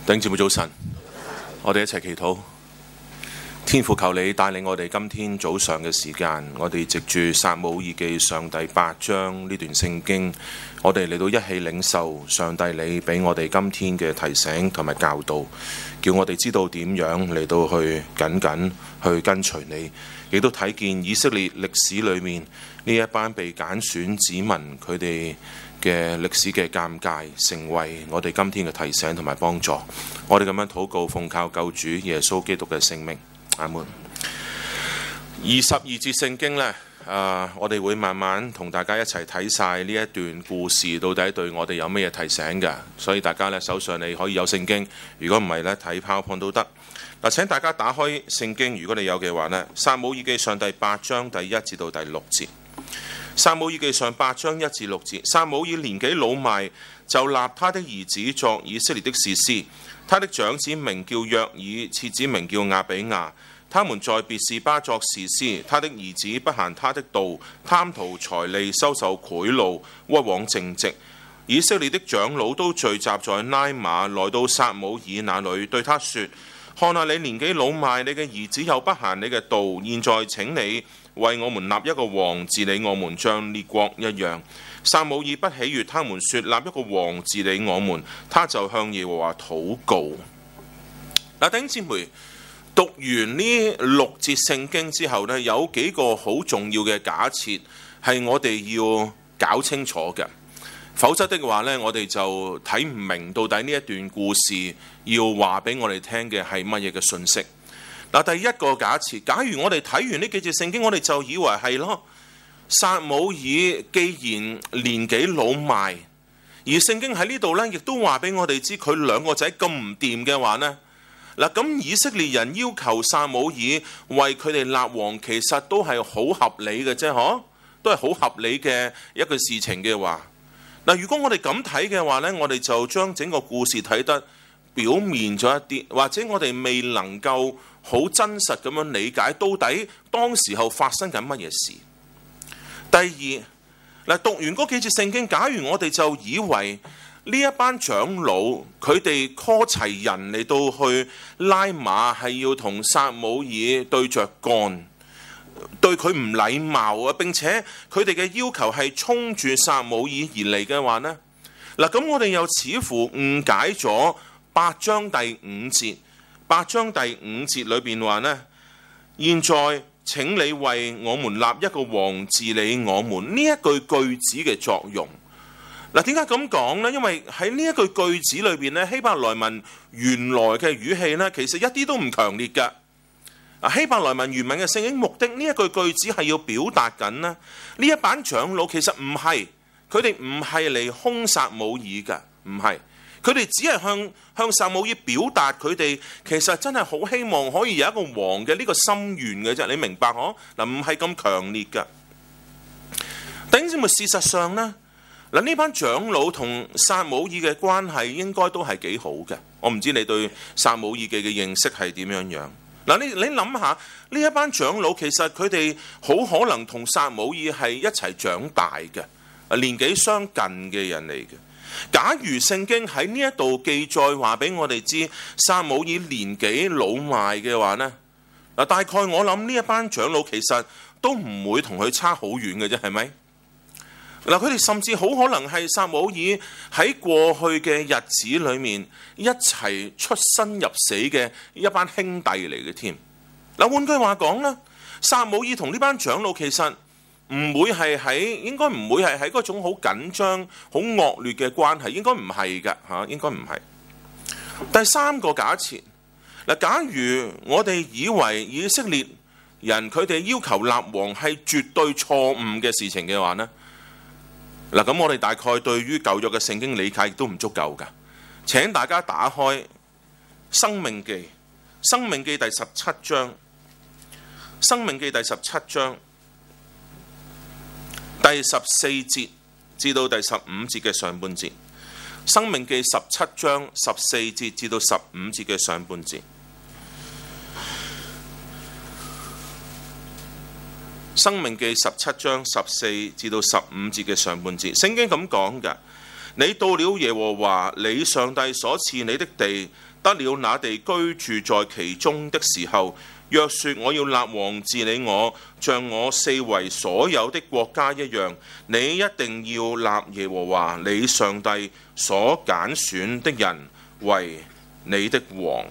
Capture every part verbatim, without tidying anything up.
弟兄姊妹早晨，我哋一齊祈禱。天父，求你帶領我哋今天早上嘅時間，我哋藉住撒母耳記上第八章呢段聖經，我哋嚟到一起領受上帝你俾我哋今天嘅提醒同埋教導，叫我哋知道點樣嚟到去緊緊去跟隨你，亦都睇見以色列歷史裏面呢一班被揀選子民佢哋嘅歷史嘅鑑戒，成為我哋今天嘅提醒同埋幫助。我哋咁樣禱告，奉靠救主耶穌基督嘅聖名，阿門。二十二節聖經呢，啊，我哋會慢慢同大家一齊睇晒呢一段故事，到底對我哋有咩嘢提醒嘅。所以大家呢，手上你可以有聖經，如果唔係呢，睇 PowerPoint 都得。嗱，請大家打開聖經，如果你有嘅話呢，撒母耳記上第八章第一至到第六節。撒母耳記上八章一至六節，撒母耳年紀老邁，就立他的兒子作以色列的士師。他的長子名叫約珥，次子名叫亞比亞。他們在別是巴作士師。他的兒子不行他的道，貪圖財利，收受賄賂，屈枉正直。以色列的長老都聚集在拉馬，來到撒母耳那裏，對他說：看下你年紀老邁，你嘅兒子又不行你嘅道，現在請你為我們立一個王，治理我們，像列國一樣。撒母耳不喜悅他們說立一個王治理我們，他就向耶和華禱告。嗱，弟兄姊妹，讀完呢六節聖經之後呢，有幾個好重要嘅假設係我哋要搞清楚嘅，否則的話呢，我哋就睇唔明到底呢一段故事要話俾我哋聽嘅係乜嘢嘅信息。嗱，第一個假設，假如我哋睇完呢幾節聖經，我哋就以為係咯，撒母耳既然年紀老邁，而聖經喺呢度呢，亦都話俾我哋知佢兩個仔咁唔掂嘅話呢，嗱，咁以色列人要求撒母耳為佢哋立王，其實都係好合理嘅啫，嗬，都係好合理嘅一個事情嘅話，嗱，如果我哋咁睇嘅話呢，我哋就將整個故事睇得表面咗一啲，或者我哋未能夠好真實咁樣理解到底當時候發生緊乜嘢事。第二，嗱，讀完嗰幾節聖經，假如我哋就以為呢一班長老佢哋 call 齊人嚟到去拉馬，係要同撒母耳對着幹，對佢唔禮貌啊，並且佢哋嘅要求係衝住撒母耳而嚟嘅話呢，嗱，咁我哋又似乎誤解咗八章第五節。八章第五節裏邊話呢，現在請你為我們立一個王治理我們，呢一句句子嘅作用。嗱，點解咁講呢？因為喺呢一句句子裏邊呢，希伯來文原來嘅語氣呢，其實一啲都唔強烈㗎。希伯來文原文嘅聖經目的，呢一句句子係要表達緊呢，呢一班長老其實唔係，佢哋唔係嚟兇撒母耳㗎，唔係。佢哋只係向向撒母耳表達佢哋其實真係好希望可以有一個王嘅呢個心願嘅啫，你明白嗬？嗱，唔係咁強烈噶。弟兄姊妹，事實上呢，嗱，呢班長老同撒母耳嘅關係應該都係幾好嘅。我唔知你對撒母耳記嘅認識係點樣樣。嗱，你你諗下，呢一班長老其實佢哋好可能同撒母耳係一齊長大嘅，年紀相近嘅人嚟嘅。假如聖經喺呢一度記載話俾我哋知撒母耳年紀老邁嘅話呢，嗱，大概我諗呢一班長老其實都唔會同佢差好遠嘅啫，係咪？嗱，佢哋甚至好可能係撒母耳喺過去嘅日子裏面一齊出生入死嘅一班兄弟嚟嘅添。嗱，換句話講啦，撒母耳同呢班長老其實唔會係喺，應該唔會係喺嗰種好緊張、好惡劣嘅關係，應該唔係㗎嚇，應該唔係。第三個假設，嗱，假如我哋以為以色列人佢哋要求立王係絕對錯誤嘅事情嘅話呢，嗱，咁我哋大概對於舊約嘅聖經理解亦都唔足夠㗎。請大家打開申命記，申命記第十七章，申命記第十七章。第十四節至到第十五節嘅上半節，申命記十七章十四節至到十五節嘅上半節，申命記十七章十四至到十五節嘅上半節，聖經咁講㗎。 你到了耶和華你上帝所賜你的地，得了那地居住在其中的時候，若說我要立王治理我，像我四圍所有的國家一樣，你一定要立耶和華你上帝所揀選的人為你的王。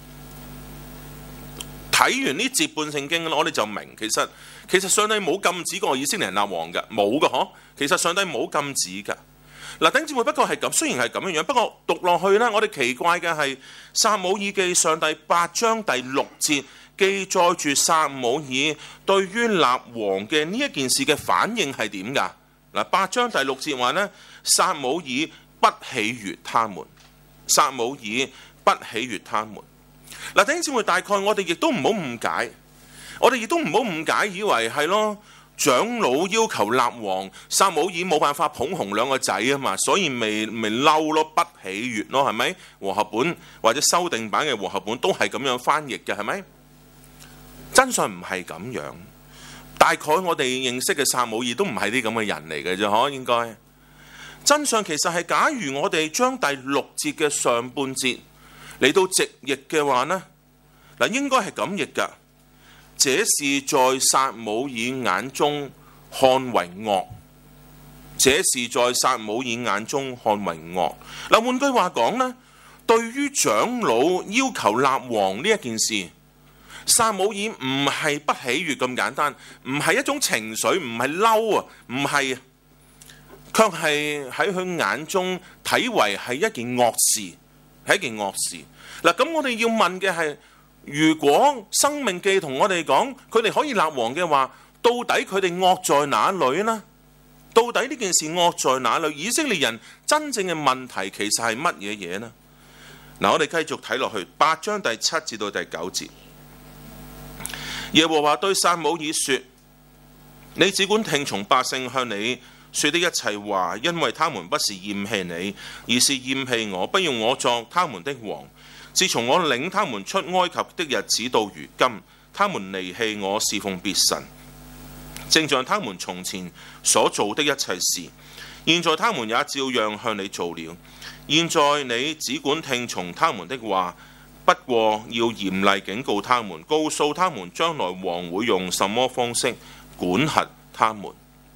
睇完呢節半聖經，我哋就明其實其實上帝冇禁止過以色列人立王嘅，冇噶嗬。其實上帝冇禁止㗎。嗱，弟兄姊妹，不過係咁，雖然係咁樣樣，不過讀落去呢，我哋奇怪嘅係撒母耳記上第八章第六節記載住撒母耳對於立王嘅呢一件事嘅反應係點㗎？嗱，八章第六節話呢，撒母耳不喜悅他們，撒母耳不喜悅他們。嗱，弟兄姊妹，大概我哋亦都唔好誤解，我哋亦都唔好誤解，以為係咯。長老要求立王，撒母耳冇辦法捧紅兩個仔啊嘛，所以咪咪嬲咯，不喜悅咯，係咪？和合本或者修訂版嘅和合本都係咁樣翻譯嘅，係咪？真相唔係咁樣，大概我哋認識嘅撒母耳都唔係啲咁嘅人嚟嘅啫，嗬？應該真相其實係，假如我哋將第六節嘅上半節嚟到直譯嘅話呢，嗱，應該係咁譯㗎。這是在撒母耳眼中看為惡，這是在撒母耳眼中看為惡。嗱，換句話講呢，對於長老要求立王呢一件事，撒母耳唔係不喜悅咁簡單，唔係一種情緒，唔係嬲啊，唔係，卻係喺佢眼中睇為係一件惡事，係一件惡事。嗱，咁我哋要問嘅係，如果申命記同我哋講佢哋可以立王嘅話，到底佢哋惡在哪裏呢？到底呢件事惡在哪裏？以色列人真正嘅問題其實係乜嘢嘢呢？嗱，我哋繼續睇落去，八章第七至到第九節，耶和華對撒母耳說：你只管聽從百姓向你說的一切話，因為他們不是厭棄你，而是厭棄我，不要我作他們的王。自從我領他們出埃及的日子到如今，他們離棄我，侍奉別神，正像他們從前所做的一切事。現在他們也照樣向你做了。現在你只管聽從他們的話，不過要嚴厲警告他們，告訴他們將來王會用什麼方式管轄他們。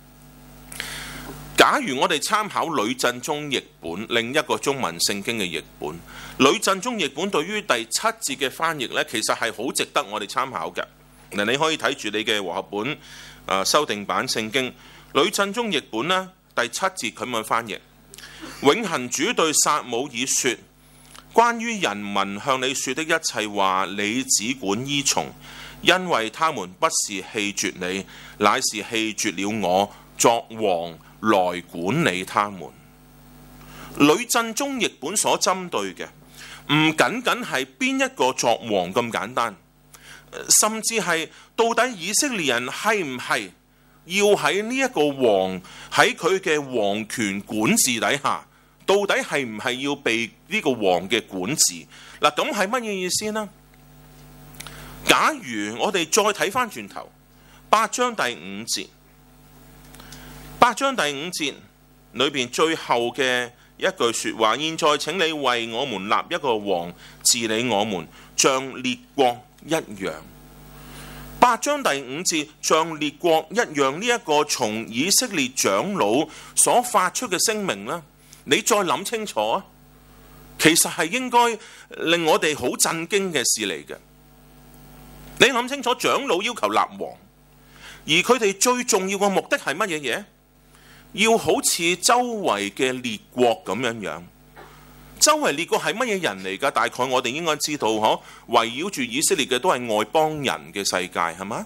假如我哋參考呂振中譯本，另一個中文聖經嘅譯本，呂振中譯本對於第七節嘅翻譯呢，其實係好值得我哋參考嘅。嗱，你可以睇住你嘅和合本、呃、修訂版聖經，呂振中譯本呢，第七節佢咁樣翻譯：永恆主對撒母耳說，關於人民向你說的一切話，你只管依從，因為他們不是棄絕你，乃是棄絕了我作王來管理他們。呂振中譯本所針對嘅唔僅僅係邊一個作王咁簡單，甚至係到底以色列人係唔係要喺呢一個王喺佢嘅王權管治底下，到底係唔係要被呢個王嘅管治？嗱，咁係乜嘢意思呢？假如我哋再睇翻轉頭，八章第五節。八章第五節裏邊最後嘅一句說話，現在請你為我們立一個王治理我們，像列國一樣。八章第五節像列國一樣，呢一個從以色列長老所發出嘅聲明呢，你再諗清楚啊，其實係應該令我哋好震驚嘅事嚟嘅。你諗清楚，長老要求立王，而佢哋最重要嘅目的係乜嘢嘢？要好似周圍嘅列國咁樣樣，周圍列國係乜嘢人嚟㗎？大概我哋應該知道，嗬，圍繞住以色列嘅都係外邦人嘅世界，係嘛？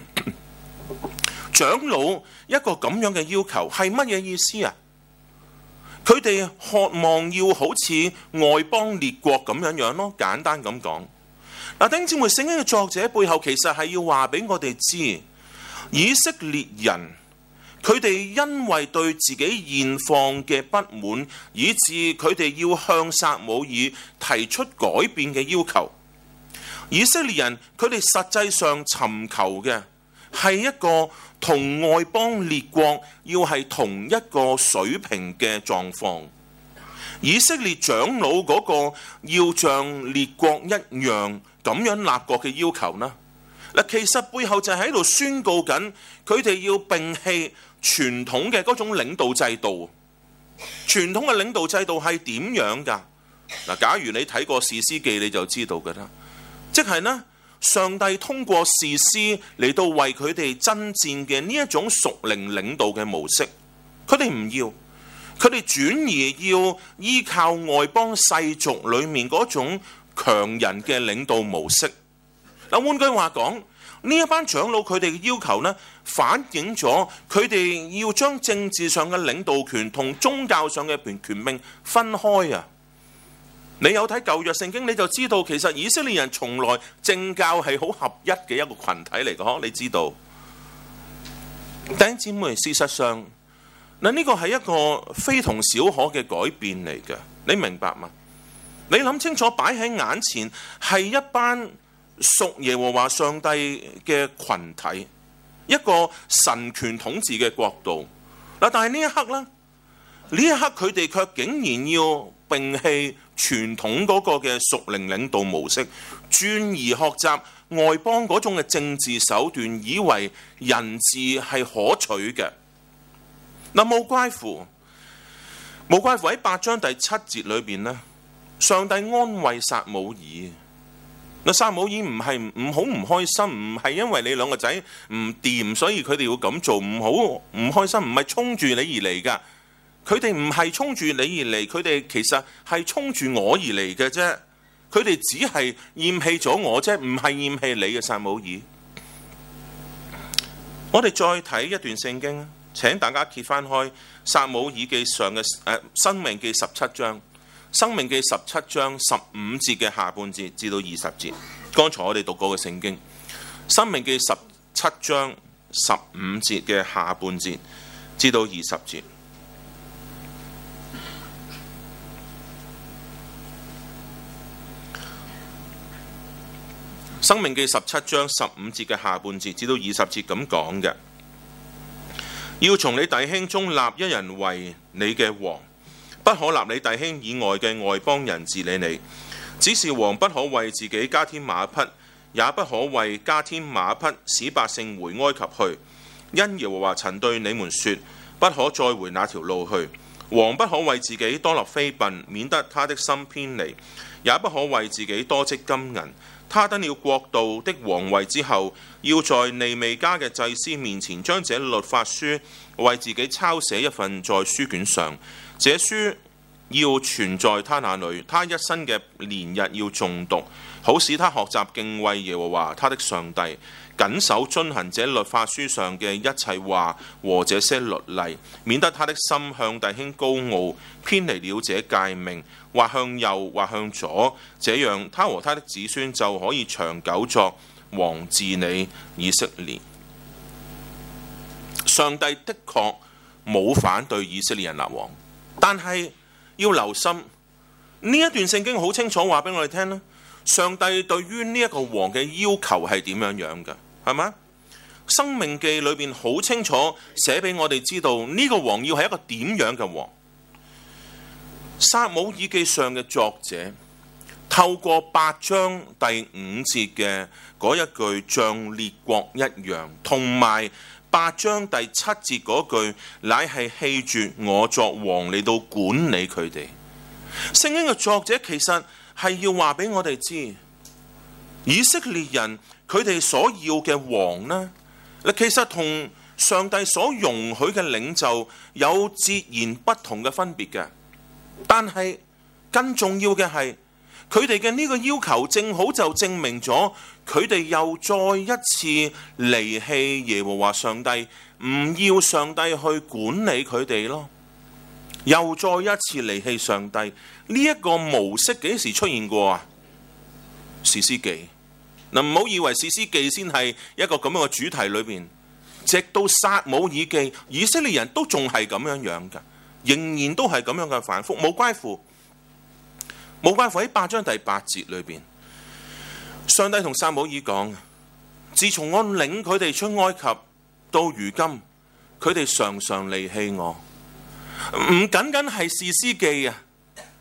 長老一個咁樣嘅要求係乜嘢意思啊？佢哋渴望要好似外邦列國咁樣樣咯，簡單咁講。嗱，弟兄姊妹，聖經嘅作者背後其實係要話俾我哋知，以色列人，佢哋因為對自己現況嘅不滿，以致佢哋要向撒母耳提出改變嘅要求。以色列人佢哋實際上尋求嘅係一個同外邦列國要係同一個水平嘅狀況。 以色列長老嗰個要像列國一樣咁樣立國嘅要求呢？嗱，其實背後就係喺度宣告緊，佢哋要摒棄傳統嘅嗰種領導制度。傳統嘅領導制度係點樣㗎？嗱，假如你睇過士師記，你就知道㗎啦。即係呢，上帝通過士師嚟到為佢哋爭戰嘅呢一種屬靈領導嘅模式，佢哋唔要。佢哋轉而要依靠外邦世俗裏面嗰種強人嘅領導模式。嗱，換句話講，呢一班長老佢哋嘅要求呢，反映咗佢哋要將政治上嘅領導權同宗教上嘅權權柄分開啊！你有睇舊約聖經，你就知道其實以色列人從來政教係好合一嘅一個群體嚟嘅，嗬？你知道？弟兄姊妹，事實上，嗱，呢個係一個非同小可嘅改變嚟嘅，你明白嗎？你諗清楚，擺喺眼前係一班屬耶和華上帝嘅群體，一個神權統治嘅國度。嗱，但係呢一刻呢，呢一刻佢哋卻竟然要摒棄傳統嗰個嘅屬靈領導模式，轉而學習外邦嗰種嘅政治手段，以為人治係可取嘅。嗱，無怪乎，無怪乎喺八章第七節裏邊呢，上帝安慰撒母耳。嗱，撒母耳唔係唔好唔開心，唔係因為你兩個仔唔掂，所以佢哋要咁做，唔好唔開心，唔係衝住你而嚟噶。佢哋唔係衝住你而嚟，佢哋其實係衝住我而嚟嘅啫。佢哋只係厭棄咗我啫，唔係厭棄你嘅，撒母耳。我哋再睇一段聖經，請大家揭翻開撒母耳記上嘅誒申命記十七章，申命記十七章十五節嘅下半節至到二十節。剛才我哋讀過嘅聖經，申命記十七章十五節嘅下半節至到二十節。申命記十七章十五節嘅下半節至到二十節咁講嘅，要從你弟兄中立一人為你嘅王，不可立你弟兄以外嘅外邦人治理你。只是王不可為自己加添馬匹，也不可為加添馬匹使百姓回埃及去，因耶和華曾對你們說，不可再回那條路去。王不可為自己多立妃嬪，免得他的心偏離，也不可為自己多積金銀。他登了國度的皇位之後，要在利未家嘅祭司面前將這律法書為自己抄寫一份在書卷上，這書要存在他那裏，他一生嘅年日要誦讀，好使他學習敬畏耶和華他的上帝，謹守遵行這律法書上嘅一切話和這些律例，免得他的心向弟兄高傲，偏離了這誡命，或向右或向左，這樣他和他的子孫就可以長久作王治理以色列。上帝的確冇反對以色列人立王，但係要留心呢一段聖經好清楚話俾我哋聽啦。上帝對於呢一個王嘅要求係點樣樣嘅，係咪？申命記裏邊好清楚寫俾我哋知道呢個王要係一個點樣嘅王。撒母耳記上嘅作者透過八章第五節嘅嗰一句像列國一樣，同埋八章第七節嗰句乃係棄絕我作王嚟到管理佢哋。聖經嘅作者其實係要話俾我哋知，以色列人佢哋所要嘅王呢，其實同上帝所容許嘅領袖有截然不同嘅分別嘅。但係更重要嘅係，佢哋嘅呢個要求正好就證明咗佢哋又再一次離棄耶和華上帝，唔要上帝去管理佢哋咯。又再一次離棄上帝，呢一個模式幾時出現過啊？士師記嗱，唔好以為士師記先係一個咁樣嘅主題裏邊，直到撒母耳記，以色列人都仲係咁樣樣噶。仍然都係咁樣嘅反覆，冇關乎，冇關乎喺八章第八節裏邊，上帝同撒母耳講：自從我領佢哋出埃及到如今，佢哋常常離棄我。唔僅僅係士師記啊，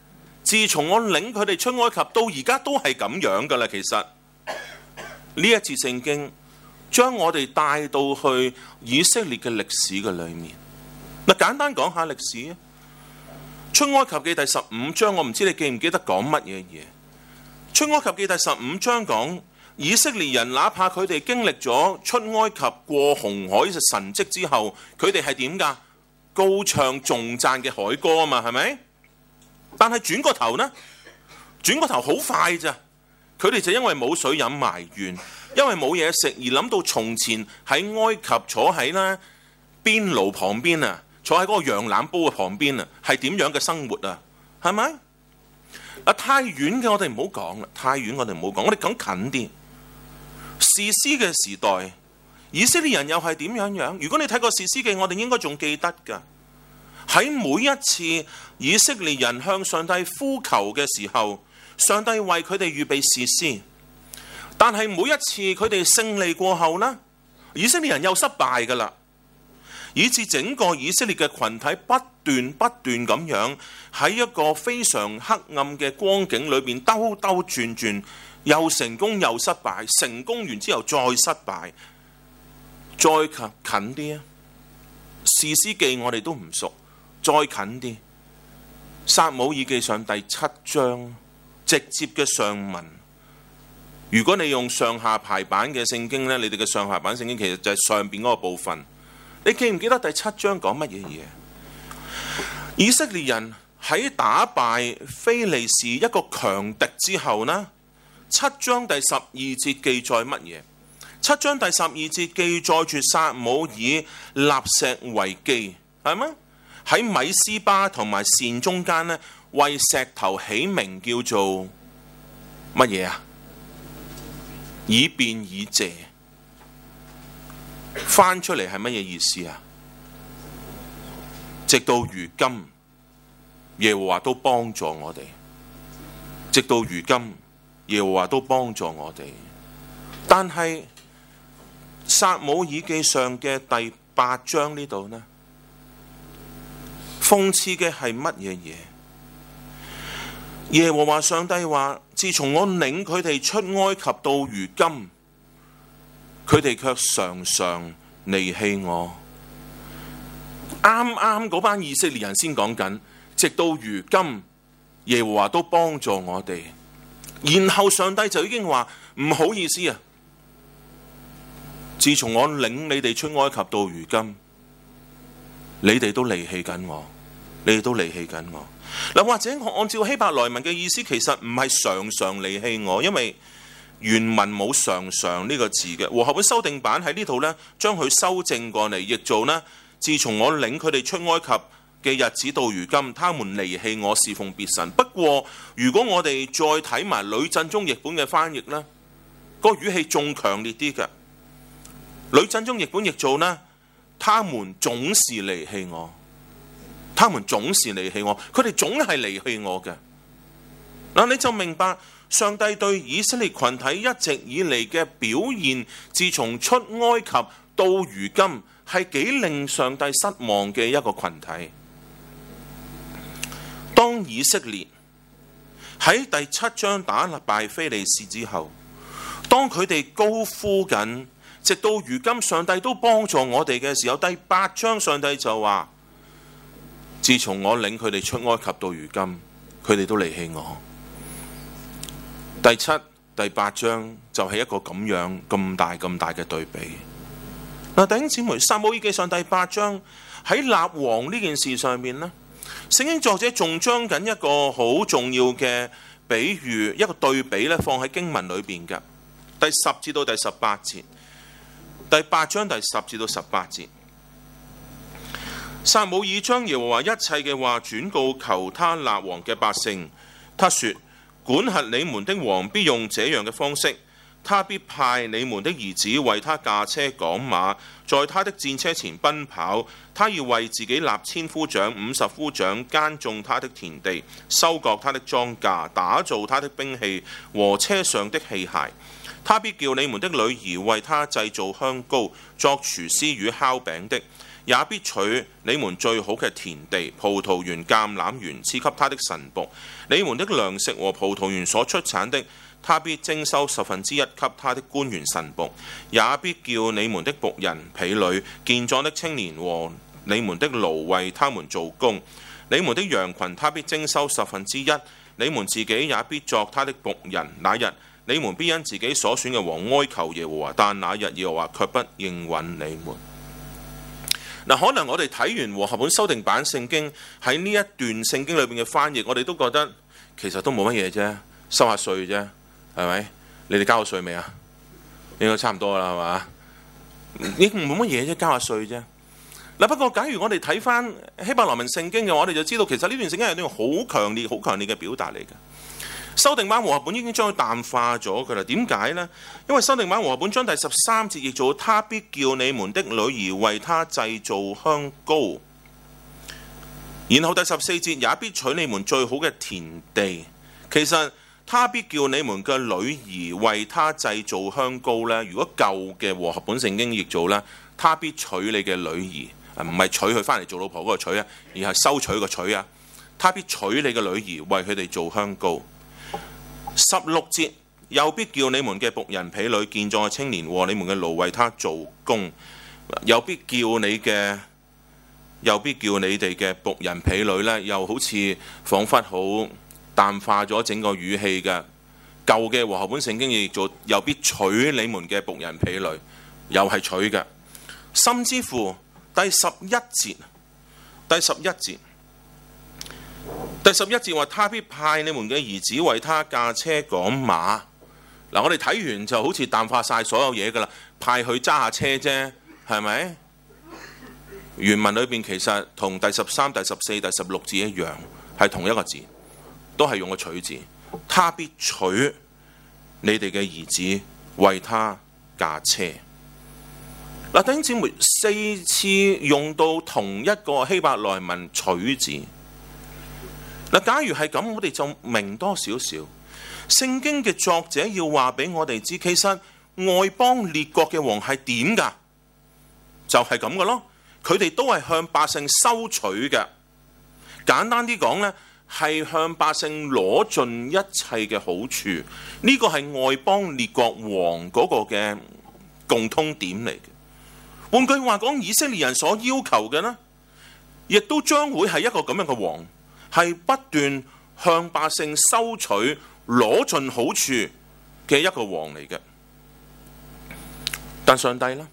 自從我領佢哋出埃及到而家都係咁樣噶啦。其實呢一節聖經將我哋帶到去以色列嘅歷史嘅裏面。嗱，簡單講下歷史啊。出埃及記第十五章，我唔知你記唔記得講乜嘢嘢。出埃及記第十五章講以色列人，哪怕佢哋經歷咗出埃及過紅海嘅神蹟之後，佢哋係點噶？高唱頌讚嘅海歌啊嘛，係咪？但係轉個頭呢？轉個頭好快咋？佢哋就因為冇水飲埋怨，因為冇嘢食而諗到從前喺埃及坐喺呢邊爐旁邊啊，坐喺嗰個羊腩煲嘅旁邊啊，係點樣嘅生活啊？係咪？啊，太遠嘅我哋唔好講啦，太遠我哋唔好講，我哋講近啲。士師嘅時代，以色列人又係點樣樣？如果你睇過士師記，我哋應該仲記得噶。喺每一次以色列人向上帝呼求嘅時候，上帝為佢哋預備士師，但係每一次佢哋勝利過後呢，以色列人又失敗噶啦，以致整個以色列嘅群體不斷不斷咁樣喺一個非常黑暗嘅光景裏邊兜兜轉轉，又成功又失敗，成功完之後再失敗，再近近啲啊！士師記我哋都唔熟。再近啲，撒母耳記上第七章直接嘅上文。如果你用上下排版嘅聖經呢，你哋嘅上下版聖經其實就係上邊嗰個部分。你記唔記得第七章講乜嘢嘢？以色列人喺打敗非利士一個強敵之後呢，七章第十二節記載乜嘢？七章第十二節記載住撒母耳立石為記，係嗎？喺米斯巴同埋善中間呢，為石頭起名叫做乜嘢啊？以便以謝，翻出嚟係乜嘢意思啊？直到如今，耶和華都幫助我哋。直到如今，耶和華都幫助我哋。但係撒母耳記上嘅第八章呢度呢？諷刺嘅係乜嘢嘢？耶和華上帝話：自從我領佢哋出埃及到如今，佢哋卻常常離棄我。啱啱嗰班以色列人先講緊，直到如今，耶和華都幫助我哋。然後上帝就已經話：唔好意思啊，自從我領你哋出埃及到如今，你哋都離棄緊我。你哋都離棄緊我。嗱，或者我按照希伯來文嘅意思，其實唔係常常離棄我，因為原文冇常常呢個字嘅。和合本修訂版喺呢度呢，將佢修正過嚟，譯做呢：自從我領佢哋出埃及嘅日子到如今，他們離棄我，侍奉別神。不過如果我哋再睇埋呂振中譯本嘅翻譯呢，個語氣仲強烈啲嘅。呂振中譯本譯做呢：他們總是離棄我。他們總是離棄我，佢哋總係離棄我嘅。嗱，你就明白上帝對以色列群體一直以嚟嘅表現，自從出埃及到如今，係幾令上帝失望嘅一個群體。當以色列喺第七章打敗非利士之後，當佢哋高呼緊，直到如今上帝都幫助我哋嘅時候，第八章上帝就話：自從我領佢哋出埃及到如今，佢哋都離棄我。第七、第八章就係一個咁樣咁大咁大嘅對比。嗱，弟兄姊妹，撒母耳記上第八章喺立王呢件事上面呢，聖經作者仲將緊一個好重要嘅比喻，一個對比咧，放喺經文裏邊嘅第十至到第十八節。第八章第十至到十八節。撒母耳將耶和華一切嘅話轉告求他立王嘅百姓。他說：管轄你們的王必用這樣嘅方式，他必派你們的兒子為他駕車趕馬，在他的戰車前奔跑。他要為自己立千夫長、五十夫長，耕種他的田地，收割他的莊稼，打造他的兵器和車上的器械。他必叫你們的女兒為他製造香膏，作廚師與烤餅的。 也必取你們最好嘅田地、葡萄園、橄欖園，賜給他的臣僕。你們的糧食和葡萄園所出產的，他必徵收十分之一給他的官員臣僕，也必叫你們的僕人、婢女、健壯的青年和你們的驢為他們做工。你們的羊群他必徵收十分之一，你們自己也必作他的僕人。那日你們必因自己所選嘅王哀求耶和華，但那日耶和華卻不應允你們。嗱，可能我哋睇完和合本修訂版聖經喺呢一段聖經裏邊嘅翻譯，我哋都覺得其實都冇乜嘢啫，收下稅啫，係咪？你哋交咗稅未啊？應該差唔多啦，係嘛？已經冇乜嘢啫，交下稅啫。嗱，不過假如我哋睇翻希伯來文聖經嘅話，我哋就知道其實呢段聖經係一段好強烈、好強烈嘅表達嚟嘅。修訂版和合本已經將佢淡化咗㗎啦。點解呢？因為修訂版和合本將第十三節譯做他必叫你們的女兒為他製造香膏，然後第十四節也必取你們最好嘅田地。其實他必叫你們嘅女兒為他製造香膏呢，如果舊嘅和合本聖經譯做呢，他必取你嘅女兒，唔係娶佢翻嚟做老婆嗰個娶啊，而係收取個娶啊。他必取你嘅女兒為佢哋做香膏。十六節又必叫你們嘅僕人、婢女、健壯嘅青年和你們嘅驢為他做工，又必叫你嘅，又必叫你哋嘅僕人、婢女呢，又好似彷彿好淡化咗整個語氣嘅。舊嘅和合本聖經亦做又必取你們嘅僕人、婢女，又係取嘅。甚至乎第十一節，第十一節。第十一節話，他必派你們嘅兒子為他駕車趕馬。嗱，我哋睇完就好似淡化晒所有嘢噶啦，派佢揸下車啫，係咪？原文裏邊其實同第十三、第十四、第十六節一樣，係同一個字，都係用個取字。他必取你哋嘅兒子為他駕車。嗱，弟兄姊妹，四次用到同一個希伯來文取字。嗱，假如係咁，我哋就明多少少。聖經嘅作者要話俾我哋知，其實外邦列國嘅王係點㗎？就係咁嘅咯。佢哋都係向百姓收取嘅。簡單啲講呢，係向百姓攞盡一切嘅好處。呢個係外邦列國王嗰個嘅共通點嚟嘅。換句話講，以色列人所要求嘅呢，亦都將會係一個咁樣嘅王。係不斷向百姓收取攞盡好處嘅一個王嚟嘅。但上帝呢？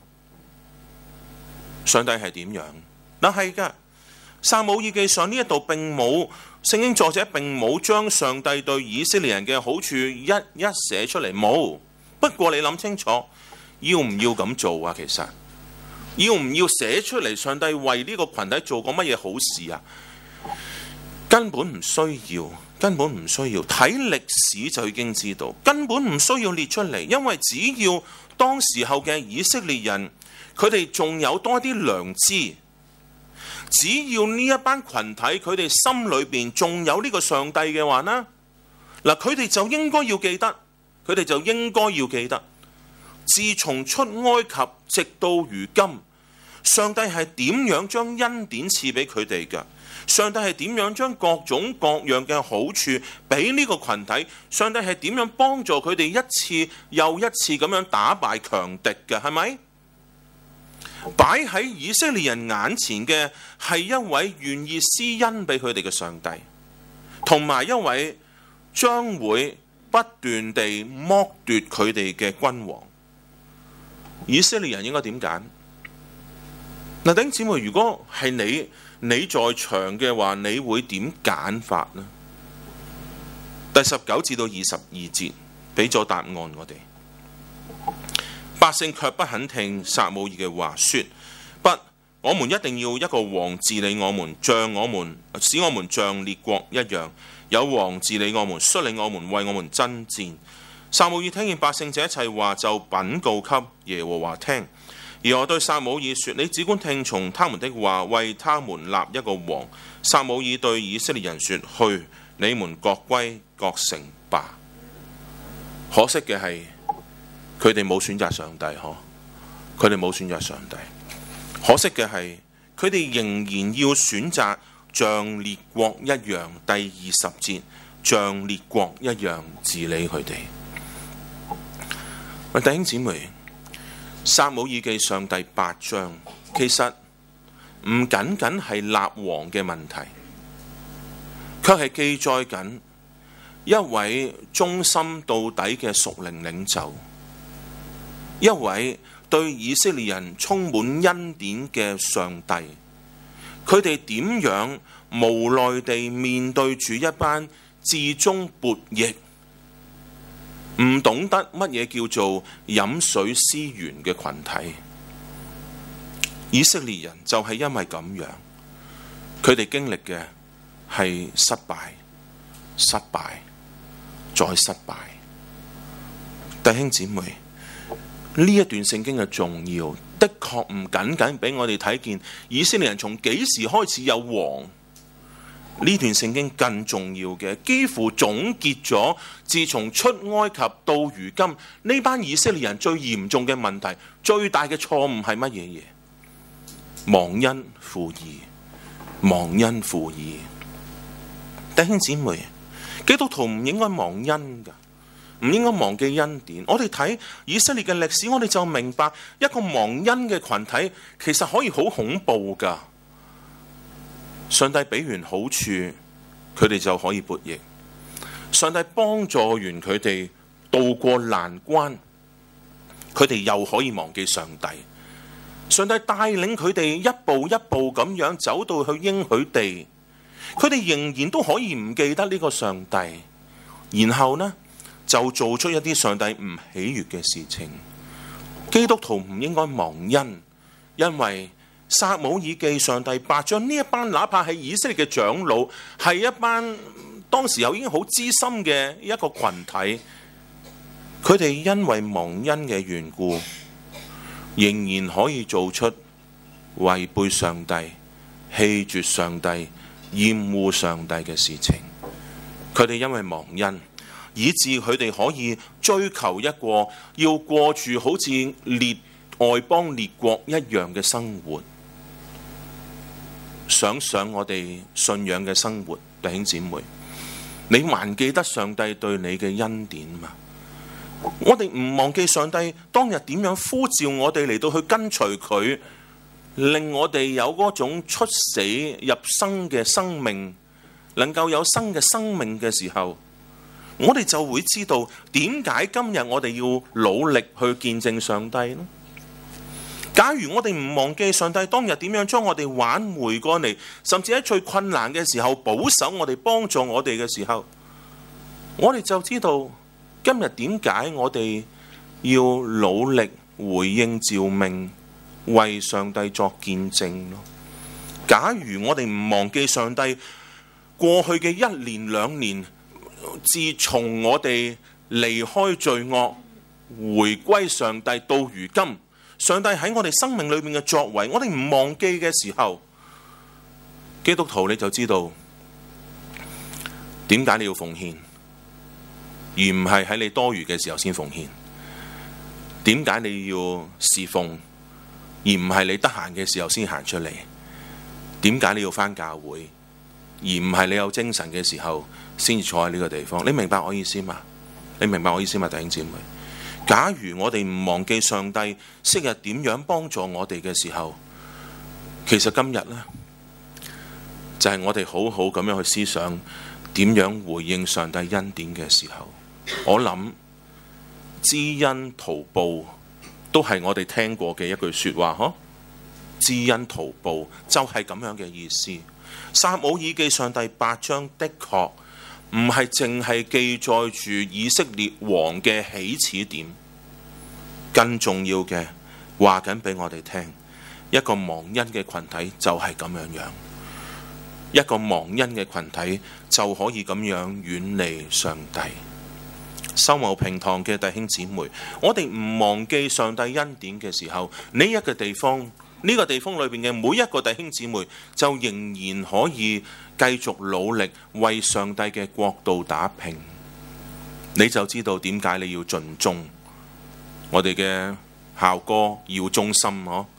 上帝係點樣？嗱，係㗎，撒母耳記上呢一度並冇，聖經作者並冇將上帝對以色列人嘅好處一一寫出嚟，冇。不過你諗清楚，要唔要咁做啊？其實要唔要寫出嚟？上帝為呢個群體做過乜嘢好事啊？根本唔需要，根本唔需要睇歷史就已經知道，根本唔需要列出嚟，因為只要當時候嘅以色列人，佢哋仲有多啲良知，只要呢一班群體佢哋心裏邊仲有呢個上帝嘅話呢，嗱，佢哋就應該要記得，佢哋就應該要記得，自從出埃及直到如今，上帝係點樣將恩典賜俾佢哋嘅？上帝係點樣將各種各樣嘅好處俾呢個群體？上帝係點樣幫助佢哋一次又一次咁樣打敗強敵嘅？係咪？擺喺以色列人眼前嘅係一位願意施恩俾佢哋嘅上帝，同埋一位將會不斷地剝奪佢哋嘅君王。以色列人應該點揀？嗱，弟兄姊妹，如果係你，你在場嘅話，你會點揀法呢？第十九至到二十二節俾咗答案我哋。百姓卻不肯聽撒母耳嘅話，說：不，我們一定要一個王治理我們，像我們使我們像列國一樣，有王治理我們，率領我們，為我們爭戰。撒母耳聽見百姓這一切話，就稟告給耶和華聽。而我對撒母耳說：你只管聽從他們的話，為他們立一個王。撒母耳對以色列人說：去，你們各歸各城吧。可惜嘅係，佢哋冇選擇上帝，嗬，佢哋冇選擇上帝。可惜嘅係， 佢哋仍然要選擇像列國一樣，第二十節，像列國一樣治理佢哋。喂，弟兄姊妹，撒母耳記上第八章其實唔僅僅係立王嘅問題，卻係記載緊一位忠心到底嘅屬靈領袖，一位對以色列人充滿恩典嘅上帝。佢哋點樣無奈地面對住一班至忠悖逆、唔懂得乜嘢叫做飲水思源嘅群體。以色列人就係因為咁樣，佢哋經歷嘅係失敗、失敗再失敗。弟兄姊妹，呢一段聖經嘅重要，的確唔僅僅俾我哋睇見以色列人從幾時開始有王。呢段聖經更重要嘅，幾乎總結咗自從出埃及到如今呢班以色列人最嚴重嘅問題、最大嘅錯誤係乜嘢嘢？忘恩負義，忘恩負義。弟兄姊妹，基督徒唔應該忘恩㗎，唔應該忘記恩典。我哋睇以色列嘅歷史，我哋就明白一個忘恩嘅群體其實可以好恐怖㗎。上帝俾完好處，佢哋就可以悖逆；上帝幫助完佢哋渡過難關，佢哋又可以忘記上帝。上帝帶領佢哋一步一步咁樣走到去應許地，佢哋仍然都可以唔記得呢個上帝，然後呢就做出一啲上帝唔喜悅嘅事情。基督徒唔應該忘恩，因為撒母耳記上第八章呢一班哪怕係以色列嘅長老，係一班當時候已經好資深嘅一個群體，佢哋因為忘恩嘅緣故，仍然可以做出違背上帝、棄絕上帝、厭惡上帝嘅事情。佢哋因為忘恩，以致佢哋可以追求一個要過住好似列外邦列國一樣嘅生活。想想我哋信仰嘅生活，弟兄姊妹，你還記得上帝對你嘅恩典嗎？我哋唔忘記上帝當日點樣呼召我哋嚟到去跟隨佢，令我哋有嗰種出死入生嘅生命，能夠有新嘅生命嘅時候，我哋就會知道點解今日我哋要努力去見證上帝呢？假如我哋唔忘記上帝當日點樣將我哋挽回過嚟，甚至喺最困難嘅時候保守我哋、幫助我哋嘅時候，我哋就知道今日點解我哋要努力回應召命，為上帝作見證咯。假如我哋唔忘記上帝過去嘅一年兩年，自從我哋離開罪惡回歸上帝到如今，上帝喺我哋生命裏面嘅作為，我哋唔忘記嘅時候，基督徒你就知道點解你要奉獻，而唔係喺你多餘嘅時候先奉獻。點解你要侍奉，而唔係你得閒嘅時候先行出嚟？點解你要返教會，而唔係你有精神嘅時候先至坐喺呢個地方？你明白我意思嗎？你明白我意思嗎，弟兄姊妹？假如我哋唔忘記上帝昔日點樣幫助我哋嘅時候，其實今日呢，就係我哋好好咁樣去思想點樣回應上帝恩典嘅時候。我諗知恩圖報都係我哋聽過嘅一句說話，嗬？知恩圖報就係咁樣嘅意思。撒母耳記上第八章的確唔係淨係記載住以色列王嘅起始點，更重要嘅話緊俾我哋聽，一個忘恩嘅群體就係咁樣樣，一個忘恩嘅群體就可以咁樣遠離上帝。秀茂平堂嘅弟兄姊妹，我哋唔忘記上帝恩典嘅時候，呢一個地方，呢個地方裏邊嘅每一個弟兄姊妹就仍然可以繼續努力為上帝嘅國度打拼。你就知道點解你要盡忠，我哋嘅校歌要忠心嗬。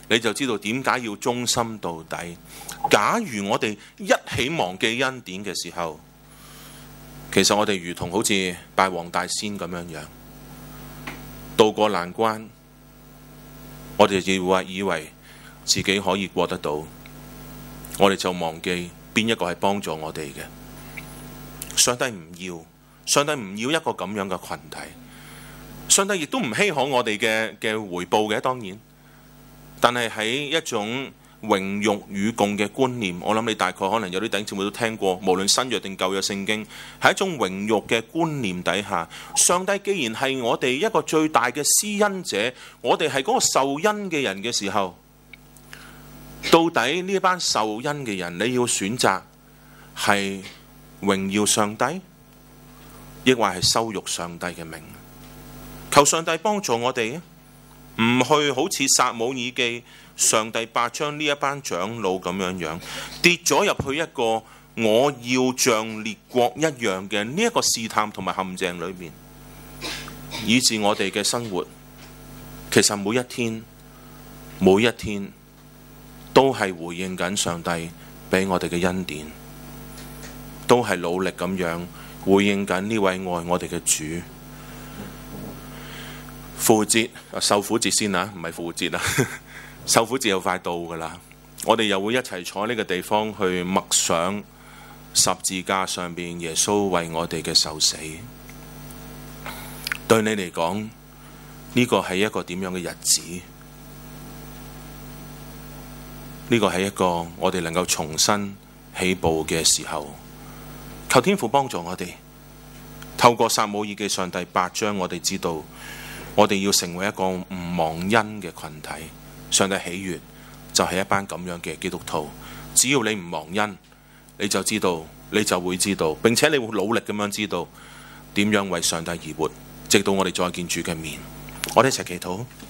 你就知道點解要忠心到底。假如我哋一起忘記恩典嘅時候，其實我哋如同好似拜黃大仙咁樣樣，渡過難關，我哋就話以為自己可以過得到，我哋就忘記邊一個係幫助我哋嘅。上帝唔要，上帝唔要一個咁樣嘅群體，上帝亦都唔稀罕我哋嘅嘅回報嘅，當然。但係喺一種榮辱與共嘅觀念，我諗你大概可能有啲弟兄姊妹都聽過，無論新約定舊約聖經，喺一種榮辱嘅觀念底下，上帝既然係我哋一個最大嘅施恩者，我哋係嗰個受恩嘅人嘅時候，到底呢班受恩嘅人，你要選擇係榮耀上帝，抑或係羞辱上帝嘅名？求上帝幫助我哋，唔去好似撒母耳記上第八章呢一班長老咁樣樣，跌咗入去一個我要像列國一樣嘅呢一個試探同埋陷阱裏面，以致我哋嘅生活其實每一天每一天都係回應緊上帝俾我哋嘅恩典，都係努力咁樣回應緊呢位愛我哋嘅主。復活節，受苦節先啊，唔係復活節啊，受苦節又快到噶啦，我哋又會一齊坐呢個地方去默想十字架上邊耶穌為我哋嘅受死。對你嚟講，呢個係一個點樣嘅日子？呢個係一個我哋能夠重新起步嘅時候。求天父幫助我哋，透過撒母耳記上第八章，我哋知道我哋要成為一個唔忘恩嘅群體。上帝喜悅就係一班咁樣嘅基督徒。只要你唔忘恩，你就知道，你就會知道，並且你會努力咁樣知道點樣為上帝而活，直到我哋再見主嘅面。我哋一齊祈禱。